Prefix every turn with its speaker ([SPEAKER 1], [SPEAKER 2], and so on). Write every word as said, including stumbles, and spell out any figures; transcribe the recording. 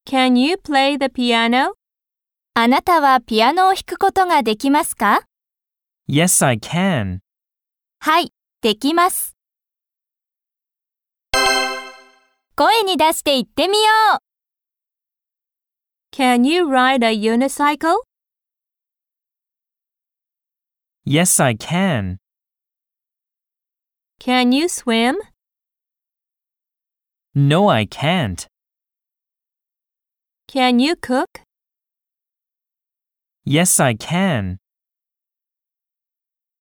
[SPEAKER 1] Can you play the piano?
[SPEAKER 2] あなたはピアノを弾くことができますか？
[SPEAKER 3] Yes, I can.
[SPEAKER 2] はい、できます。声に出して言ってみよう。
[SPEAKER 1] Can you ride a unicycle?
[SPEAKER 3] Yes, I can.
[SPEAKER 1] Can you swim?
[SPEAKER 3] No, I can't.
[SPEAKER 1] Can you cook?
[SPEAKER 3] Yes, I can.